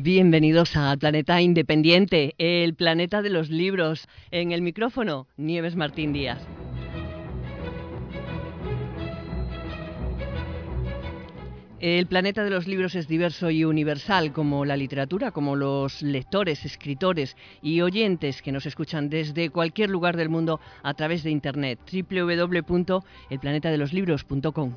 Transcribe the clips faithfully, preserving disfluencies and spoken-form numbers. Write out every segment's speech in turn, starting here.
Bienvenidos a Planeta Independiente, el planeta de los libros. En el micrófono, Nieves Martín Díaz. El planeta de los libros es diverso y universal, como la literatura, como los lectores, escritores y oyentes que nos escuchan desde cualquier lugar del mundo a través de Internet, doble u doble u doble u punto el planeta de los libros punto com.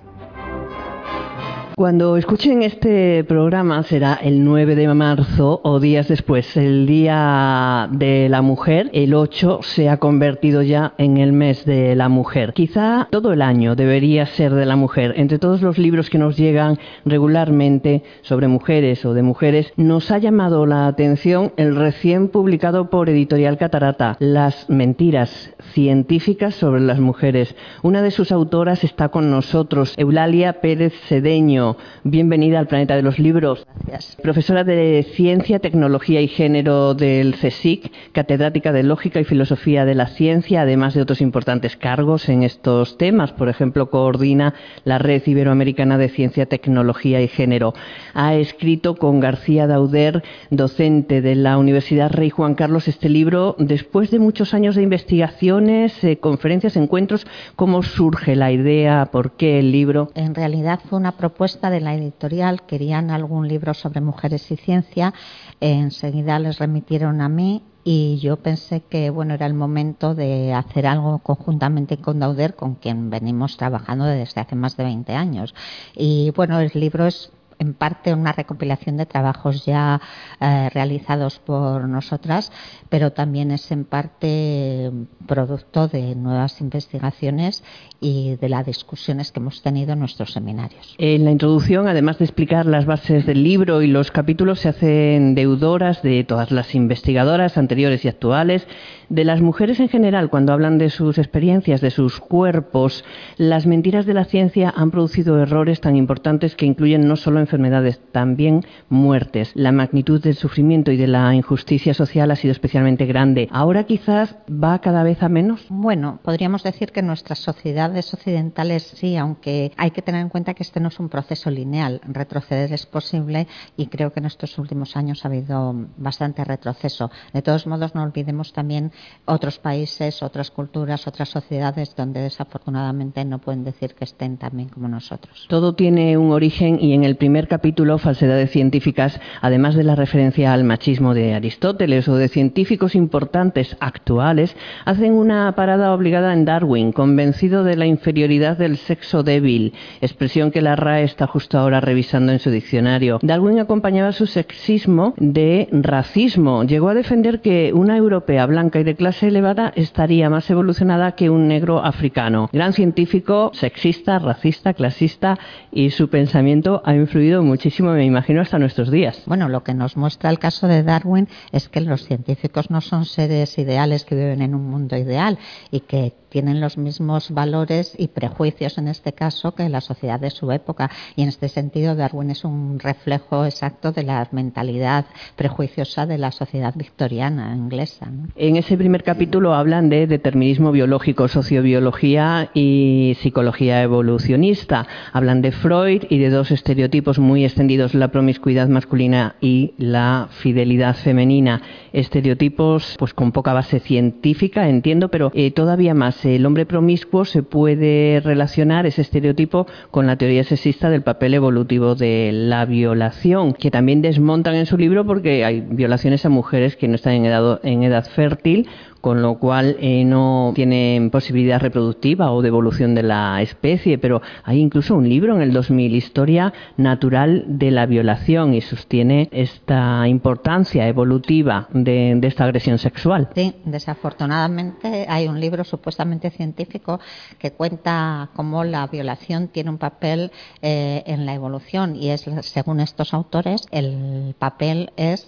Cuando escuchen este programa será el nueve de marzo o días después, el Día de la Mujer. El ocho se ha convertido ya en el mes de la mujer. Quizá todo el año debería ser de la mujer. Entre todos los libros que nos llegan regularmente sobre mujeres o de mujeres, nos ha llamado la atención el recién publicado por Editorial Catarata, Las mentiras científicas sobre las mujeres. Una de sus autoras está con nosotros, Eulalia Pérez Cedeño. Bienvenida al Planeta de los Libros. Gracias. Profesora de Ciencia, Tecnología y Género del CSIC, catedrática de Lógica y Filosofía de la Ciencia, además de otros importantes cargos en estos temas. Por ejemplo, coordina la Red Iberoamericana de Ciencia, Tecnología y Género. Ha escrito con García Dauder, docente de la Universidad Rey Juan Carlos, este libro después de muchos años de investigaciones, eh, conferencias, encuentros. ¿Cómo surge la idea? ¿Por qué el libro? En realidad fue una propuesta de la editorial. Querían algún libro sobre mujeres y ciencia. Enseguida les remitieron a mí y yo pensé que bueno era el momento de hacer algo conjuntamente con Dauder, con quien venimos trabajando desde hace más de veinte años. Y bueno, el libro es en parte una recopilación de trabajos ya eh, realizados por nosotras, pero también es en parte producto de nuevas investigaciones y de las discusiones que hemos tenido en nuestros seminarios. En la introducción, además de explicar las bases del libro y los capítulos, se hacen deudoras de todas las investigadoras anteriores y actuales, de las mujeres en general, cuando hablan de sus experiencias, de sus cuerpos. Las mentiras de la ciencia han producido errores tan importantes que incluyen no solo enfermedades, también muertes. La magnitud del sufrimiento y de la injusticia social ha sido especialmente grande. Ahora quizás va cada vez a menos. Bueno, podríamos decir que nuestras sociedades occidentales sí, aunque hay que tener en cuenta que este no es un proceso lineal. Retroceder es posible y creo que en estos últimos años ha habido bastante retroceso. De todos modos, no olvidemos también otros países, otras culturas, otras sociedades donde desafortunadamente no pueden decir que estén tan bien como nosotros. Todo tiene un origen y en el primer capítulo, Falsedades científicas, además de la referencia al machismo de Aristóteles o de científicos importantes actuales, hacen una parada obligada en Darwin, convencido de la inferioridad del sexo débil, expresión que la R A E está justo ahora revisando en su diccionario. Darwin acompañaba su sexismo de racismo. Llegó a defender que una europea blanca y de clase elevada estaría más evolucionada que un negro africano. Gran científico, sexista, racista, clasista, y su pensamiento ha influido muchísimo, me imagino, hasta nuestros días. Bueno, lo que nos muestra el caso de Darwin es que los científicos no son seres ideales que viven en un mundo ideal y que tienen los mismos valores y prejuicios en este caso que la sociedad de su época, y en este sentido Darwin es un reflejo exacto de la mentalidad prejuiciosa de la sociedad victoriana inglesa, ¿no? En ese primer capítulo hablan de determinismo biológico, sociobiología y psicología evolucionista. Hablan de Freud y de dos estereotipos muy extendidos, la promiscuidad masculina y la fidelidad femenina. Estereotipos pues con poca base científica, entiendo, pero eh, todavía más. El hombre promiscuo se puede relacionar, ese estereotipo, con la teoría sexista del papel evolutivo de la violación, que también desmontan en su libro porque hay violaciones a mujeres que no están en edad, en edad fértil, con lo cual eh, no tienen posibilidad reproductiva o de evolución de la especie, pero hay incluso un libro en el dos mil, Historia Natural de la Violación, y sostiene esta importancia evolutiva de, de esta agresión sexual. Sí, desafortunadamente hay un libro supuestamente científico que cuenta cómo la violación tiene un papel eh, en la evolución, y es, según estos autores, el papel es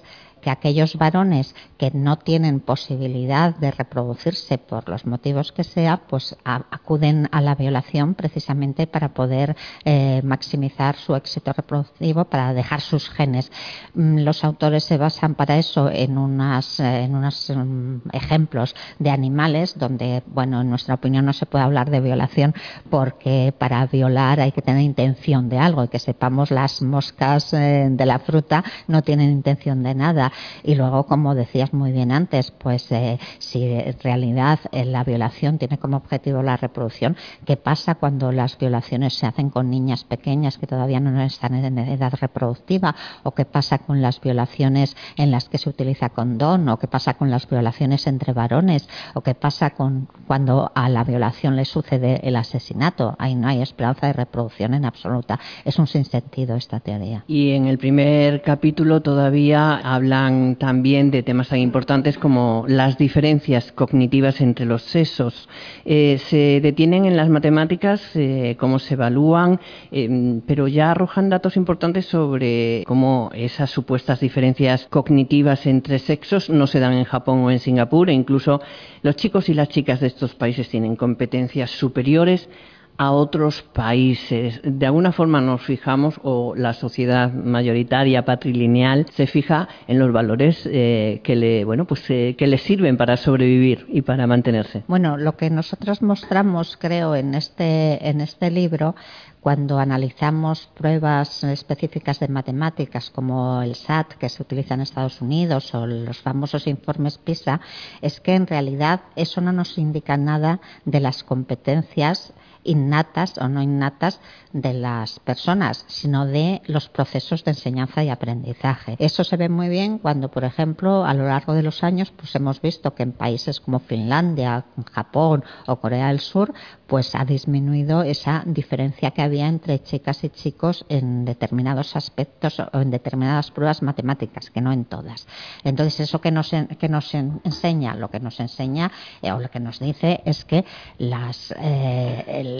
que aquellos varones que no tienen posibilidad de reproducirse por los motivos que sea, pues a, acuden a la violación precisamente para poder eh, maximizar su éxito reproductivo, para dejar sus genes. Los autores se basan para eso en unas, en unos um, ejemplos de animales donde, bueno, en nuestra opinión no se puede hablar de violación porque para violar hay que tener intención de algo, y que sepamos las moscas eh, de la fruta no tienen intención de nada. Y luego, como decías muy bien antes, pues eh, si en realidad eh, la violación tiene como objetivo la reproducción, ¿qué pasa cuando las violaciones se hacen con niñas pequeñas que todavía no están en edad reproductiva? ¿O qué pasa con las violaciones en las que se utiliza condón? ¿O qué pasa con las violaciones entre varones? ¿O qué pasa con cuando a la violación le sucede el asesinato? Ahí no hay esperanza de reproducción en absoluta. Es un sinsentido esta teoría. Y en el primer capítulo todavía hablan también de temas tan importantes como las diferencias cognitivas entre los sexos. Eh, se detienen en las matemáticas, eh, cómo se evalúan, eh, pero ya arrojan datos importantes sobre cómo esas supuestas diferencias cognitivas entre sexos no se dan en Japón o en Singapur, e incluso los chicos y las chicas de estos países tienen competencias superiores a otros países. De alguna forma nos fijamos, o la sociedad mayoritaria patrilineal se fija en los valores eh, que le bueno pues eh, que les sirven para sobrevivir y para mantenerse. Bueno, lo que nosotros mostramos, creo, en este en este libro, cuando analizamos pruebas específicas de matemáticas como el S A T que se utiliza en Estados Unidos o los famosos informes PISA, es que en realidad eso no nos indica nada de las competencias innatas o no innatas de las personas, sino de los procesos de enseñanza y aprendizaje. Eso se ve muy bien cuando, por ejemplo, a lo largo de los años, pues hemos visto que en países como Finlandia, Japón o Corea del Sur, pues ha disminuido esa diferencia que había entre chicas y chicos en determinados aspectos o en determinadas pruebas matemáticas, que no en todas. Entonces, eso que nos, que nos enseña, lo que nos enseña eh, o lo que nos dice es que las eh, el,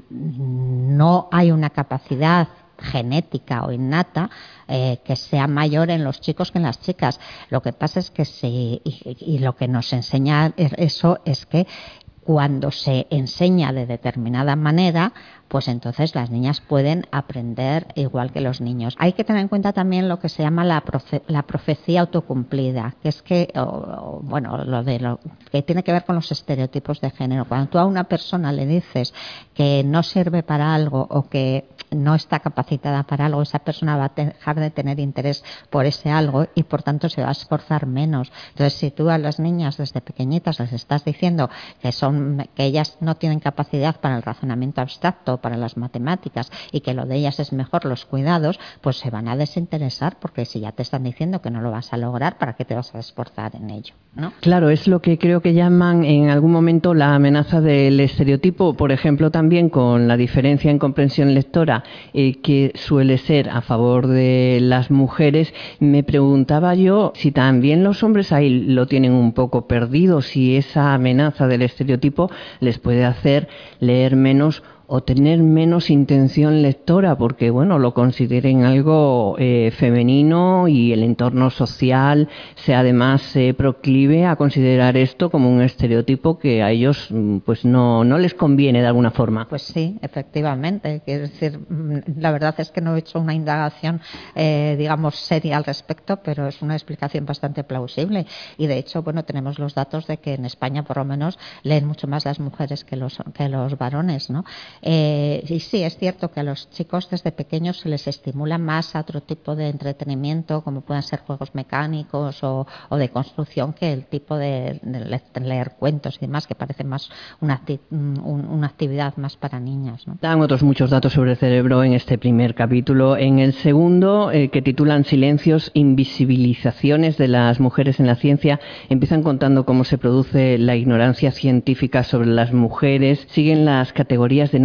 no hay una capacidad genética o innata eh, que sea mayor en los chicos que en las chicas. Lo que pasa es que sí, y, y lo que nos enseña eso es que cuando se enseña de determinada manera, pues entonces las niñas pueden aprender igual que los niños. Hay que tener en cuenta también lo que se llama la, profe, la profecía autocumplida, que es que, o, o, bueno, lo de lo que tiene que ver con los estereotipos de género. Cuando tú a una persona le dices que no sirve para algo o que no está capacitada para algo, esa persona va a dejar de tener interés por ese algo y por tanto se va a esforzar menos. Entonces, si tú a las niñas desde pequeñitas les estás diciendo que son que ellas no tienen capacidad para el razonamiento abstracto, para las matemáticas, y que lo de ellas es mejor los cuidados, pues se van a desinteresar, porque si ya te están diciendo que no lo vas a lograr, ¿para qué te vas a esforzar en ello? ¿No? Claro, es lo que creo que llaman en algún momento la amenaza del estereotipo, por ejemplo, también con la diferencia en comprensión lectora eh, que suele ser a favor de las mujeres. Me preguntaba yo si también los hombres ahí lo tienen un poco perdido, si esa amenaza del estereotipo les puede hacer leer menos o tener menos intención lectora, porque bueno, lo consideren algo eh, femenino y el entorno social se además eh, proclive a considerar esto como un estereotipo que a ellos pues no, no les conviene de alguna forma. Pues sí, efectivamente. Quiero decir, la verdad es que no he hecho una indagación eh, digamos seria al respecto, pero es una explicación bastante plausible. Y de hecho, bueno, tenemos los datos de que en España por lo menos leen mucho más las mujeres que los, que los varones, ¿no? Eh, y sí, es cierto que a los chicos desde pequeños se les estimula más a otro tipo de entretenimiento, como puedan ser juegos mecánicos o, o de construcción, que el tipo de, de leer cuentos y demás, que parece más una, un, una actividad más para niñas, ¿no? Dan otros muchos datos sobre el cerebro en este primer capítulo. En el segundo, eh, que titulan Silencios, invisibilizaciones de las mujeres en la ciencia, empiezan contando cómo se produce la ignorancia científica sobre las mujeres, siguen las categorías de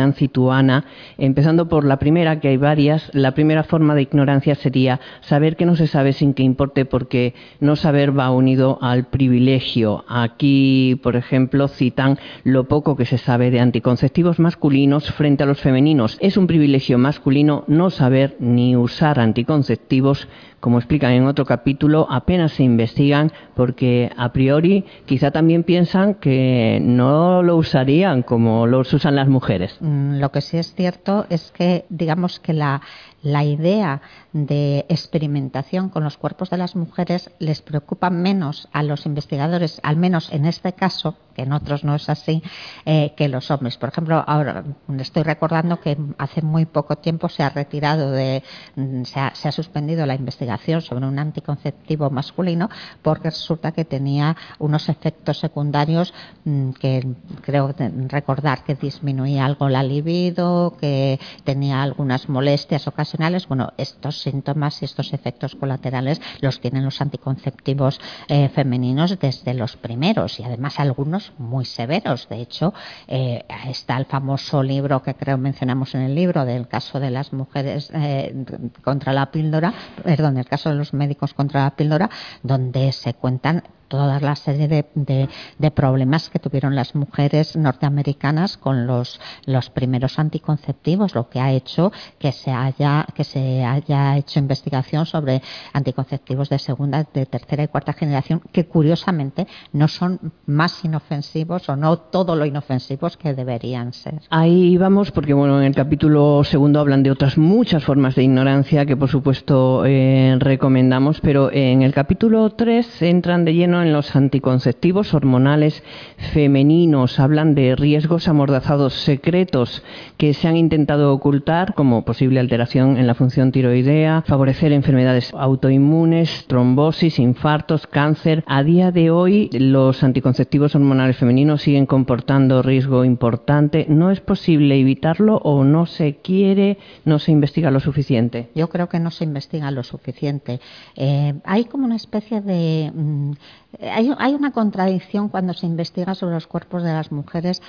Nancy Tuana, empezando por la primera, que hay varias. La primera forma de ignorancia sería saber que no se sabe sin que importe, porque no saber va unido al privilegio. Aquí, por ejemplo, citan lo poco que se sabe de anticonceptivos masculinos frente a los femeninos. Es un privilegio masculino no saber ni usar anticonceptivos. Como explican en otro capítulo, apenas se investigan porque a priori quizá también piensan que no lo usarían como los usan las mujeres. Lo que sí es cierto es que, digamos que la, la idea de experimentación con los cuerpos de las mujeres les preocupa menos a los investigadores, al menos en este caso, que en otros no es así, eh, que los hombres. Por ejemplo, ahora estoy recordando que hace muy poco tiempo se ha retirado de, se ha, se ha suspendido la investigación sobre un anticonceptivo masculino porque resulta que tenía unos efectos secundarios mmm, que creo recordar que disminuía algo la libido, que tenía algunas molestias ocasionales. Bueno, estos síntomas y estos efectos colaterales los tienen los anticonceptivos eh, femeninos desde los primeros, y además algunos muy severos. De hecho, eh, está el famoso libro que creo mencionamos en el libro del caso de las mujeres eh, contra la píldora, perdón, el caso de los médicos contra la píldora, donde se cuentan toda la serie de, de, de problemas que tuvieron las mujeres norteamericanas con los, los primeros anticonceptivos, lo que ha hecho que se haya que se haya hecho investigación sobre anticonceptivos de segunda, de tercera y cuarta generación, que curiosamente no son más inofensivos o no todo lo inofensivos que deberían ser. Ahí vamos, porque bueno, en el capítulo segundo hablan de otras muchas formas de ignorancia que por supuesto eh, recomendamos, pero en el capítulo tres entran de lleno en los anticonceptivos hormonales femeninos. Hablan de riesgos amordazados secretos que se han intentado ocultar, como posible alteración en la función tiroidea, favorecer enfermedades autoinmunes, trombosis, infartos, cáncer. A día de hoy los anticonceptivos hormonales femeninos siguen comportando riesgo importante. ¿No es posible evitarlo o no se quiere, no se investiga lo suficiente? Yo creo que no se investiga lo suficiente. Eh, hay como una especie de... Mmm, Hay, hay una contradicción cuando se investiga sobre los cuerpos de las mujeres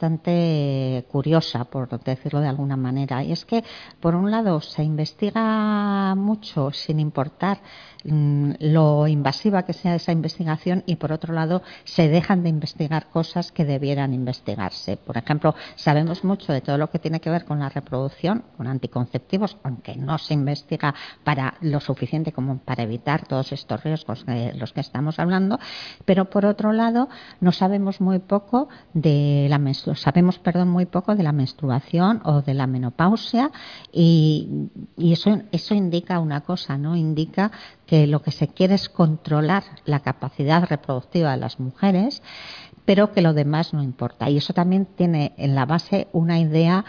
bastante curiosa, por decirlo de alguna manera. Y es que, por un lado, se investiga mucho sin importar mmm, lo invasiva que sea esa investigación, y por otro lado, se dejan de investigar cosas que debieran investigarse. Por ejemplo, sabemos mucho de todo lo que tiene que ver con la reproducción, con anticonceptivos, aunque no se investiga para lo suficiente como para evitar todos estos riesgos de los que estamos hablando. Pero por otro lado, no sabemos muy poco de la menstru- sabemos, perdón, muy poco de la menstruación o de la menopausia, y, y eso, eso indica una cosa, ¿no? Indica que lo que se quiere es controlar la capacidad reproductiva de las mujeres, pero que lo demás no importa. Y eso también tiene en la base una idea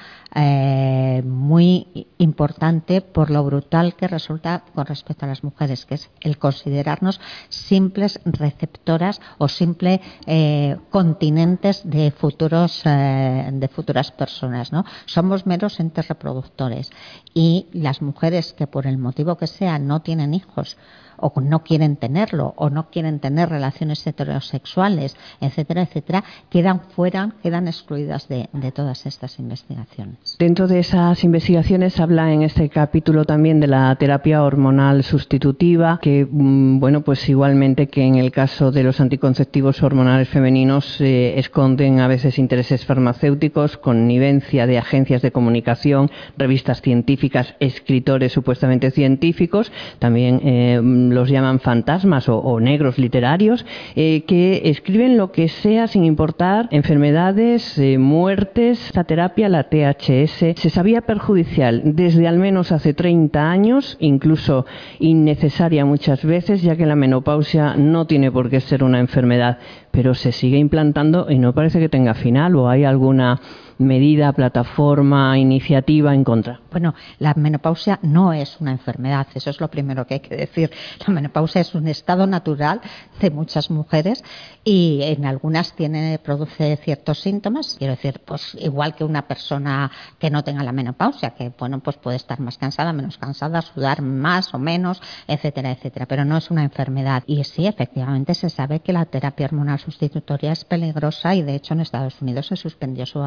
eh, muy importante por lo brutal que resulta con respecto a las mujeres, que es el considerarnos simples receptoras o simples eh, continentes de futuros eh, de futuras personas, ¿no? Somos meros entes reproductores, y las mujeres que por el motivo que sea no tienen hijos, o no quieren tenerlo, o no quieren tener relaciones heterosexuales, etcétera, etcétera, quedan fuera, quedan excluidas de, de todas estas investigaciones. Dentro de esas investigaciones habla en este capítulo también de la terapia hormonal sustitutiva, que, bueno, pues igualmente que en el caso de los anticonceptivos hormonales femeninos, eh, esconden a veces intereses farmacéuticos, connivencia de agencias de comunicación, revistas científicas, escritores supuestamente científicos, también eh, los llaman fantasmas o, o negros literarios, eh, que escriben lo que sea sin importar enfermedades, eh, muertes. La terapia, la T H S, se sabía perjudicial desde al menos hace treinta años, incluso innecesaria muchas veces, ya que la menopausia no tiene por qué ser una enfermedad, pero se sigue implantando y no parece que tenga final, o hay alguna medida, plataforma, iniciativa en contra. Bueno, la menopausia no es una enfermedad, eso es lo primero que hay que decir. La menopausia es un estado natural de muchas mujeres, y en algunas tiene, produce ciertos síntomas. Quiero decir, pues igual que una persona que no tenga la menopausia, que bueno, pues puede estar más cansada, menos cansada, sudar más o menos, etcétera, etcétera, pero no es una enfermedad. Y sí, efectivamente se sabe que la terapia hormonal sustitutoria es peligrosa, y de hecho en Estados Unidos se suspendió su aplicación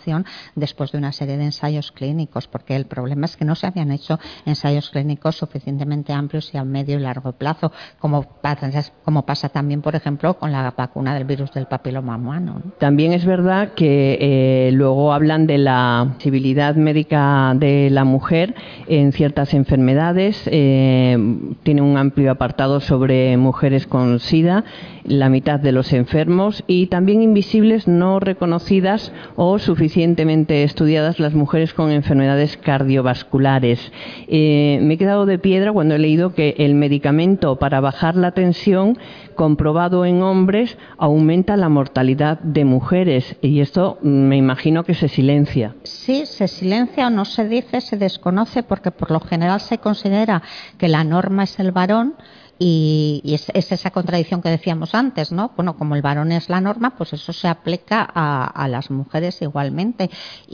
aprobación después de una serie de ensayos clínicos, porque el problema es que no se habían hecho ensayos clínicos suficientemente amplios y a medio y largo plazo, como pasa, como pasa también, por ejemplo, con la vacuna del virus del papiloma humano, ¿no? También es verdad que eh, luego hablan de la sensibilidad médica de la mujer en ciertas enfermedades. Eh, tiene un amplio apartado sobre mujeres con SIDA, la mitad de los enfermos, y también invisibles, no reconocidas o suficientemente estudiadas, las mujeres con enfermedades cardiovasculares. Eh, me he quedado de piedra cuando he leído que el medicamento para bajar la tensión, comprobado en hombres, aumenta la mortalidad de mujeres, y esto me imagino que se silencia. Sí, se silencia o no se dice, se desconoce, porque por lo general se considera que la norma es el varón. Y, y es, es esa contradicción que decíamos antes, ¿no? Bueno, como el varón es la norma, pues eso se aplica a, a las mujeres igualmente.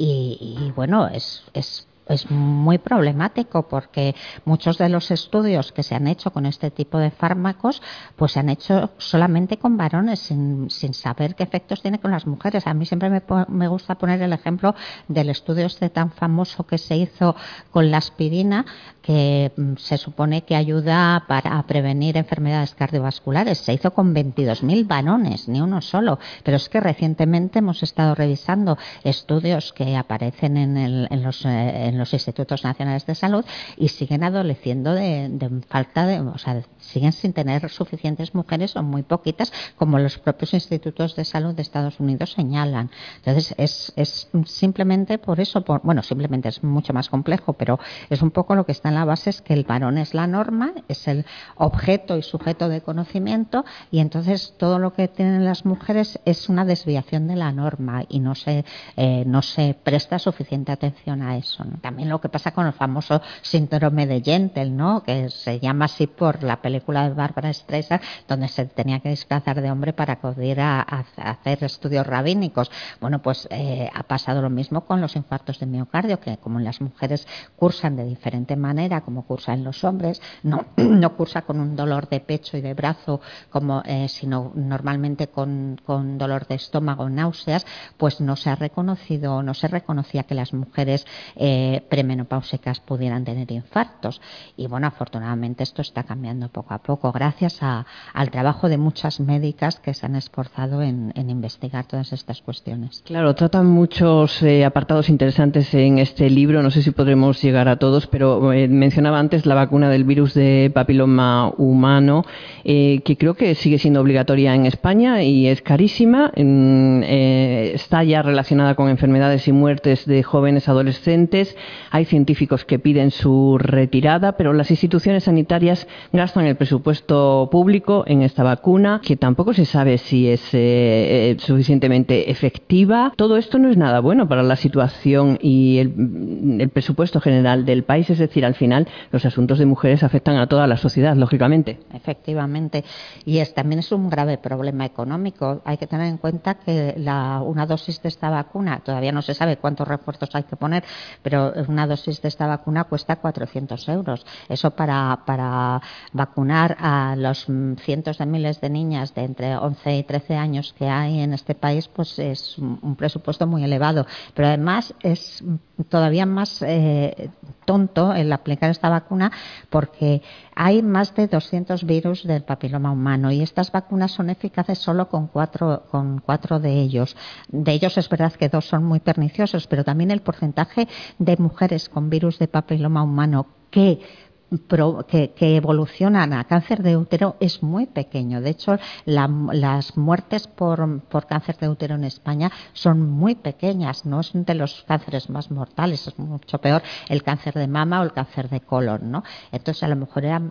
Y, y bueno, es, es es muy problemático, porque muchos de los estudios que se han hecho con este tipo de fármacos pues se han hecho solamente con varones, sin, sin saber qué efectos tiene con las mujeres. A mí siempre me, me gusta poner el ejemplo del estudio este tan famoso que se hizo con la aspirina, que se supone que ayuda para prevenir enfermedades cardiovasculares. Se hizo con veintidós mil varones, ni uno solo. Pero es que recientemente hemos estado revisando estudios que aparecen en, el, en los eh, en los institutos nacionales de salud y siguen adoleciendo de, de falta de, o sea, siguen sin tener suficientes mujeres o muy poquitas, como los propios institutos de salud de Estados Unidos señalan. Entonces es, es simplemente por eso, por, bueno, simplemente es mucho más complejo, pero es un poco lo que está en la base, es que el varón es la norma, es el objeto y sujeto de conocimiento, y entonces todo lo que tienen las mujeres es una desviación de la norma y no se, eh, no se presta suficiente atención a eso, ¿no? También lo que pasa con el famoso síndrome de Gentle, ¿no? Que se llama así por la película de Barbara Streisand, donde se tenía que disfrazar de hombre para acudir a, a, a hacer estudios rabínicos. Bueno, pues eh, ha pasado lo mismo con los infartos de miocardio, que como las mujeres cursan de diferente manera, como cursan los hombres, no, no cursa con un dolor de pecho y de brazo, como eh, sino normalmente con, con dolor de estómago, náuseas, pues no se ha reconocido, no se reconocía que las mujeres eh, premenopáusicas pudieran tener infartos. Y bueno, afortunadamente esto está cambiando poco a poco, gracias a, al trabajo de muchas médicas que se han esforzado en, en investigar todas estas cuestiones. Claro, tratan muchos eh, apartados interesantes en este libro, no sé si podremos llegar a todos, pero eh, mencionaba antes la vacuna del virus de papiloma humano, eh, que creo que sigue siendo obligatoria en España y es carísima, en, eh, está ya relacionada con enfermedades y muertes de jóvenes adolescentes. Hay científicos que piden su retirada, pero las instituciones sanitarias gastan el presupuesto público en esta vacuna, que tampoco se sabe si es eh, suficientemente efectiva. Todo esto no es nada bueno para la situación y el, el presupuesto general del país, es decir, al final los asuntos de mujeres afectan a toda la sociedad, lógicamente. Efectivamente, y es, también es un grave problema económico. Hay que tener en cuenta que la, una dosis de esta vacuna, todavía no se sabe cuántos refuerzos hay que poner, pero una dosis de esta vacuna cuesta cuatrocientos euros. Eso para, para vacunar a los cientos de miles de niñas de entre once y trece años que hay en este país, pues es un presupuesto muy elevado. Pero además es todavía más eh, tonto el aplicar esta vacuna, porque hay más de doscientos virus del papiloma humano y estas vacunas son eficaces solo con cuatro, con cuatro de ellos. De ellos es verdad que dos son muy perniciosos, pero también el porcentaje de mujeres con virus de papiloma humano que Pro, que, que evolucionan a cáncer de útero es muy pequeño. De hecho, la, las muertes por, por cáncer de útero en España son muy pequeñas, no es de los cánceres más mortales, es mucho peor el cáncer de mama o el cáncer de colon, ¿no? Entonces, a lo mejor era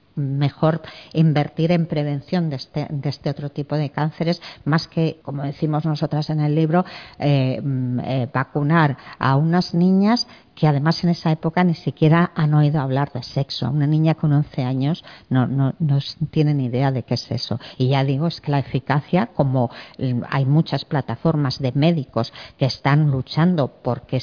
mejor invertir en prevención de este, de este otro tipo de cánceres, más que, como decimos nosotras en el libro, eh, eh, vacunar a unas niñas que además en esa época ni siquiera han oído hablar de sexo. Una niña con once años no, no, no tiene ni idea de qué es eso. Y ya digo, es que la eficacia, como hay muchas plataformas de médicos que están luchando porque se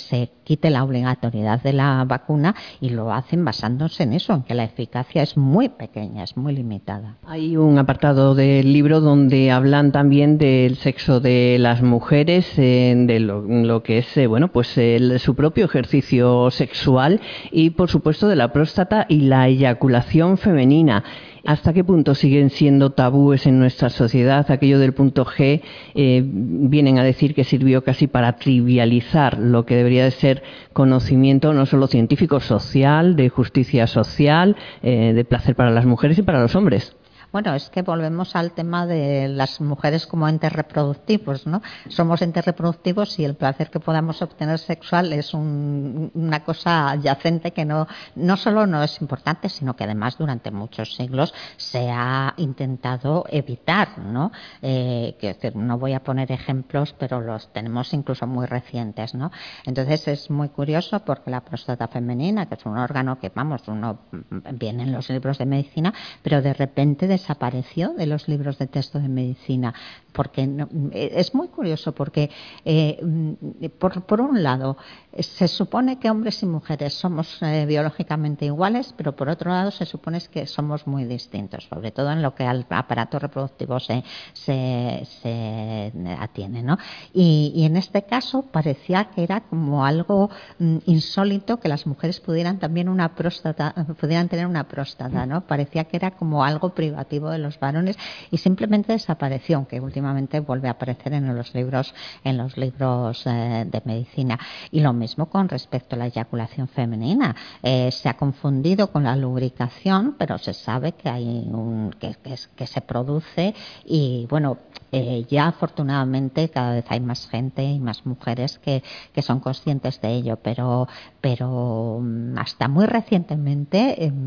quite la obligatoriedad de la vacuna, y lo hacen basándose en eso, en que la eficacia es muy pequeña, es muy limitada. Hay un apartado del libro donde hablan también del sexo de las mujeres, eh, de lo, lo que es eh, bueno pues el, su propio ejercicio sexual y por supuesto de la próstata y la eyaculación femenina. ¿Hasta qué punto siguen siendo tabúes en nuestra sociedad? Aquello del punto G, eh, vienen a decir que sirvió casi para trivializar lo que debería de ser conocimiento no solo científico, social, de justicia social, eh, de placer para las mujeres y para los hombres. Bueno, es que volvemos al tema de las mujeres como entes reproductivos, ¿no? Somos entes reproductivos y el placer que podamos obtener sexual es un, una cosa adyacente que no, no solo no es importante, sino que además durante muchos siglos se ha intentado evitar, ¿no? Eh, que, que no voy a poner ejemplos, pero los tenemos incluso muy recientes, ¿no? Entonces es muy curioso porque la próstata femenina, que es un órgano que, vamos, uno viene en los libros de medicina, pero de repente desapareció de los libros de texto de medicina, porque no, es muy curioso porque eh, por, por un lado se supone que hombres y mujeres somos eh, biológicamente iguales, pero por otro lado se supone que somos muy distintos, sobre todo en lo que al aparato reproductivo se, se, se atiene, ¿no? Y, y en este caso parecía que era como algo mm, insólito que las mujeres pudieran también una próstata, pudieran tener una próstata, ¿no? Parecía que era como algo privativo de los varones y simplemente desapareció, aunque últimamente vuelve a aparecer en los libros en los libros eh, de medicina. Y lo mismo con respecto a la eyaculación femenina. Eh, se ha confundido con la lubricación, pero se sabe que hay un que, que, que se produce y bueno, eh, ya afortunadamente cada vez hay más gente y más mujeres que, que son conscientes de ello, pero pero hasta muy recientemente eh,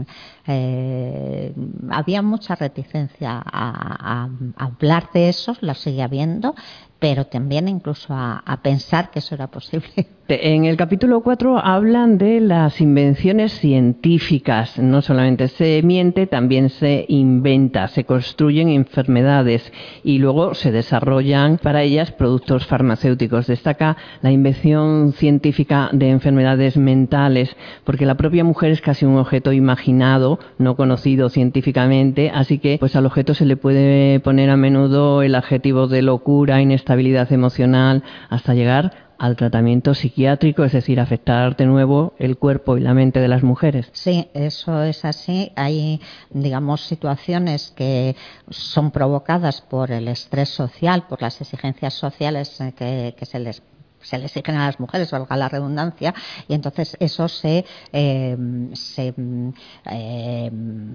eh, había mucha reticencia a, a, a hablar de eso, la sigue habiendo, pero también incluso a, a pensar que eso era posible. En el capítulo cuatro hablan de las invenciones científicas. No solamente se miente, también se inventa, se construyen enfermedades y luego se desarrollan para ellas productos farmacéuticos. Destaca la invención científica de enfermedades mentales, porque la propia mujer es casi un objeto imaginado, no conocido científicamente, así que pues al objeto se le puede poner a menudo el adjetivo de locura, inestabilidad emocional, hasta llegar al tratamiento psiquiátrico, es decir, afectar de nuevo el cuerpo y la mente de las mujeres. Sí, eso es así. Hay, digamos, situaciones que son provocadas por el estrés social, por las exigencias sociales que, que se les se le exigen a las mujeres, valga la redundancia, y entonces eso se eh, se eh,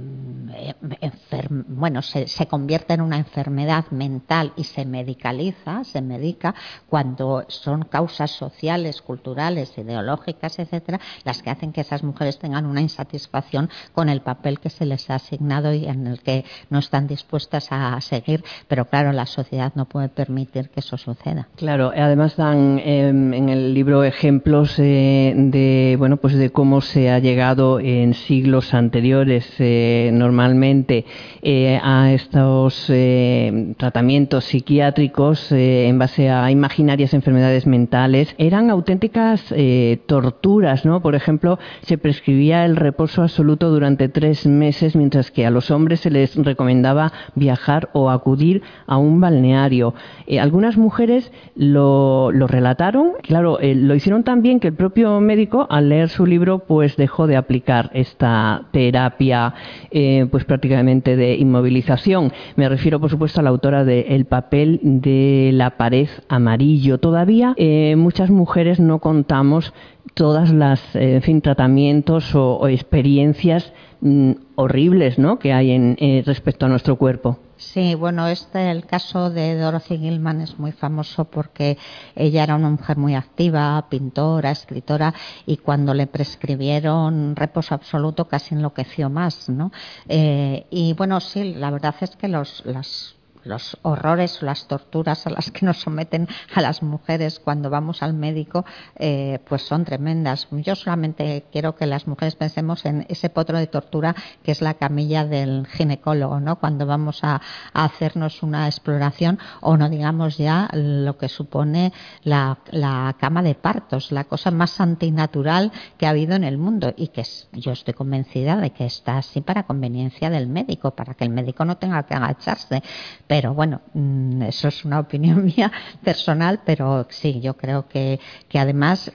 enfer- bueno se, se convierte en una enfermedad mental y se medicaliza, se medica cuando son causas sociales, culturales, ideológicas, etcétera, las que hacen que esas mujeres tengan una insatisfacción con el papel que se les ha asignado y en el que no están dispuestas a seguir, pero claro, la sociedad no puede permitir que eso suceda. Claro, además dan eh, en el libro ejemplos eh, de bueno pues de cómo se ha llegado en siglos anteriores eh, normalmente eh, a estos eh, tratamientos psiquiátricos eh, en base a imaginarias enfermedades mentales. Eran auténticas eh, torturas, ¿no? Por ejemplo, se prescribía el reposo absoluto durante tres meses, mientras que a los hombres se les recomendaba viajar o acudir a un balneario. Eh, algunas mujeres lo, lo relataron. Claro, eh, lo hicieron tan bien que el propio médico, al leer su libro, pues dejó de aplicar esta terapia, eh, pues prácticamente de inmovilización. Me refiero, por supuesto, a la autora de El papel de la pared amarillo. Todavía eh, muchas mujeres no contamos todas las, eh, en fin, tratamientos o, o experiencias mm, horribles, ¿no?, que hay en, eh, respecto a nuestro cuerpo. Sí, bueno, este el caso de Dorothy Gilman es muy famoso porque ella era una mujer muy activa, pintora, escritora, y cuando le prescribieron reposo absoluto casi enloqueció más, ¿no? Eh, y bueno, sí, la verdad es que los las los horrores o las torturas a las que nos someten a las mujeres cuando vamos al médico, eh, pues son tremendas. Yo solamente quiero que las mujeres pensemos en ese potro de tortura que es la camilla del ginecólogo, ¿no? Cuando vamos a, a hacernos una exploración, o no digamos ya lo que supone la, la cama de partos, la cosa más antinatural que ha habido en el mundo, y que es, yo estoy convencida de que está así para conveniencia del médico, para que el médico no tenga que agacharse. Pero bueno, eso es una opinión mía personal, pero sí, yo creo que, que además,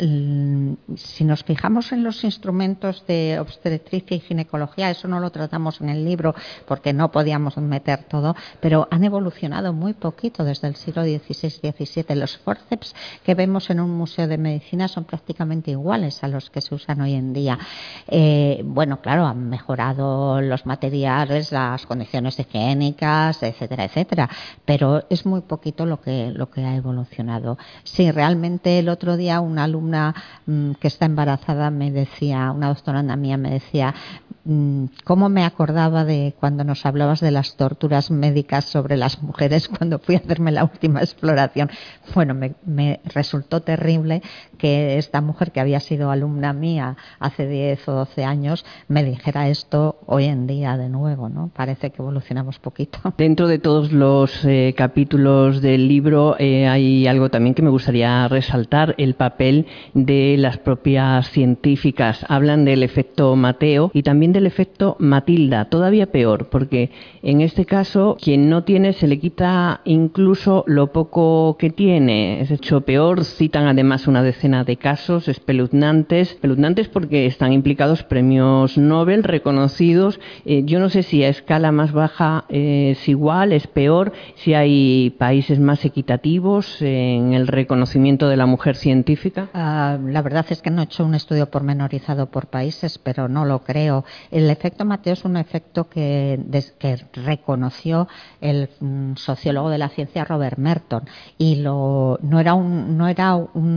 si nos fijamos en los instrumentos de obstetricia y ginecología, eso no lo tratamos en el libro porque no podíamos meter todo, pero han evolucionado muy poquito desde el siglo dieciséis diecisiete. Los forceps que vemos en un museo de medicina son prácticamente iguales a los que se usan hoy en día. Eh, bueno, claro, han mejorado los materiales, las condiciones higiénicas, etcétera, etcétera, pero es muy poquito lo que, lo que ha evolucionado. Sí, realmente el otro día una alumna mmm, que está embarazada me decía, una doctoranda mía me decía, cómo me acordaba de cuando nos hablabas de las torturas médicas sobre las mujeres cuando fui a hacerme la última exploración. Bueno, me, me resultó terrible que esta mujer, que había sido alumna mía hace diez o doce años, me dijera esto hoy en día de nuevo, ¿no? Parece que evolucionamos poquito. Dentro de todos los eh, capítulos del libro eh, hay algo también que me gustaría resaltar, el papel de las propias científicas. Hablan del efecto Mateo y también del efecto Matilda, todavía peor, porque en este caso quien no tiene se le quita incluso lo poco que tiene. Es hecho peor, citan además una decena de casos espeluznantes, espeluznantes porque están implicados premios Nobel reconocidos. Eh, yo no sé si a escala más baja eh, es igual, es peor, si hay países más equitativos en el reconocimiento de la mujer científica. Uh, la verdad es que no he hecho un estudio pormenorizado por países, pero no lo creo. El efecto Mateo es un efecto que, des, que reconoció el mm, sociólogo de la ciencia Robert Merton, y lo, no era, un, no era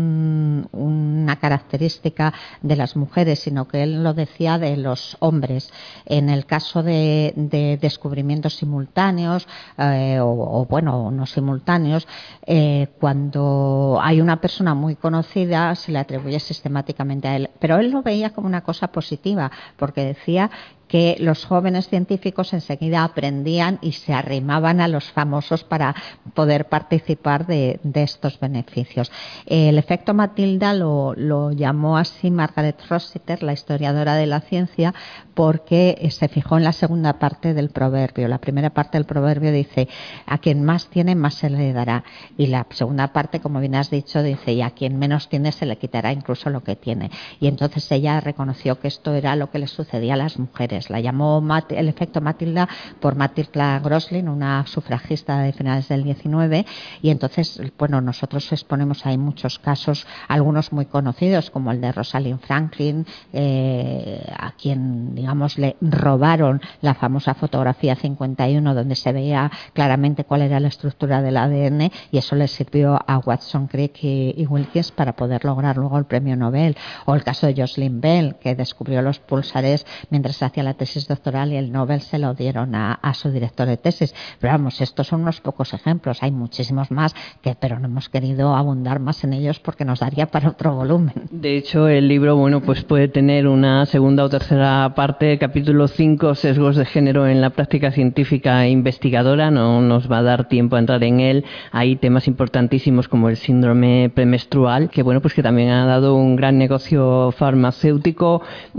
un, una característica de las mujeres, sino que él lo decía de los hombres. En el caso de, de descubrimientos simultáneos, eh, o, o bueno, no simultáneos, eh, cuando hay una persona muy conocida se le atribuye sistemáticamente a él, pero él lo veía como una cosa positiva, porque decía que los jóvenes científicos enseguida aprendían y se arrimaban a los famosos para poder participar de, de estos beneficios. El efecto Matilda lo, lo llamó así Margaret Rossiter, la historiadora de la ciencia, porque se fijó en la segunda parte del proverbio. La primera parte del proverbio dice: a quien más tiene, más se le dará. Y la segunda parte, como bien has dicho, dice: y a quien menos tiene, se le quitará incluso lo que tiene. Y entonces ella reconoció que esto era lo que le sucedía a las mujeres. La llamó Mat- el efecto Matilda por Matilda Groslin, una sufragista de finales del diecinueve, y entonces, bueno, nosotros exponemos ahí muchos casos, algunos muy conocidos, como el de Rosalind Franklin, eh, a quien, digamos, le robaron la famosa fotografía cincuenta y uno, donde se veía claramente cuál era la estructura del A D N, y eso le sirvió a Watson Crick y, y Wilkins para poder lograr luego el premio Nobel. O el caso de Jocelyn Bell, que descubrió los púlsares mientras hacía la tesis doctoral, y el Nobel se lo dieron a, a su director de tesis. Pero vamos, estos son unos pocos ejemplos, hay muchísimos más, que pero no hemos querido abundar más en ellos porque nos daría para otro volumen. De hecho, el libro, bueno, pues puede tener una segunda o tercera parte, capítulo cinco, sesgos de género en la práctica científica e investigadora. No nos va a dar tiempo a entrar en él. Hay temas importantísimos como el síndrome premenstrual, que bueno, pues que también ha dado un gran negocio farmacéutico.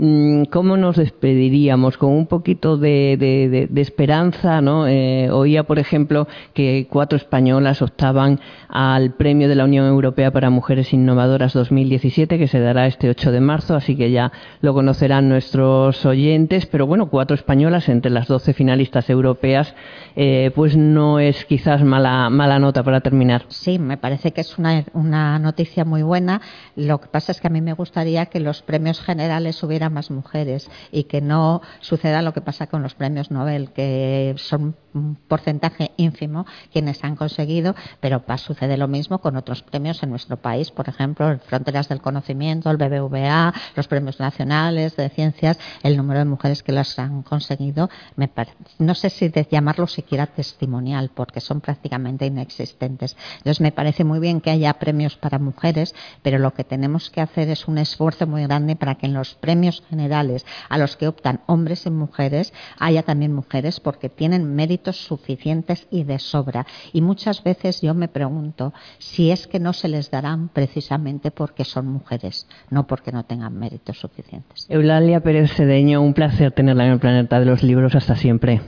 ¿Cómo nos despediríamos? Con un poquito de, de, de, de esperanza, ¿no? Eh, oía, por ejemplo, que cuatro españolas optaban al premio de la Unión Europea para Mujeres Innovadoras dos mil diecisiete, que se dará este ocho de marzo, así que ya lo conocerán nuestros oyentes. Pero bueno, cuatro españolas entre las doce finalistas europeas, eh, pues no es quizás mala, mala nota para terminar. Sí, me parece que es una, una noticia muy buena. Lo que pasa es que a mí me gustaría que los premios generales hubiera más mujeres y que no suceda lo que pasa con los premios Nobel, que son un porcentaje ínfimo quienes han conseguido, pero va a suceder lo mismo con otros premios en nuestro país, por ejemplo, el Fronteras del Conocimiento, el B B V A, los premios nacionales de ciencias, el número de mujeres que las han conseguido, me parece, no sé si de llamarlo siquiera testimonial, porque son prácticamente inexistentes. Entonces me parece muy bien que haya premios para mujeres, pero lo que tenemos que hacer es un esfuerzo muy grande para que en los premios generales a los que optan hombres y mujeres haya también mujeres, porque tienen méritos suficientes y de sobra. Y muchas veces yo me pregunto si es que no se les darán precisamente porque son mujeres, no porque no tengan méritos suficientes. Eulalia Pérez Cedeño, un placer tenerla en el Planeta de los Libros. Hasta siempre.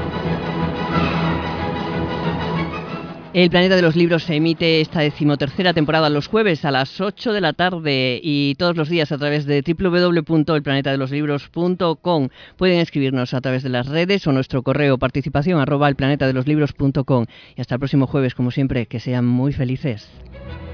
El Planeta de los Libros se emite esta decimotercera temporada los jueves a las ocho de la tarde y todos los días a través de doble u doble u doble u punto el planeta de los libros punto com. Pueden escribirnos a través de las redes o nuestro correo participación arroba el planeta de los libros punto com. Y hasta el próximo jueves, como siempre, que sean muy felices.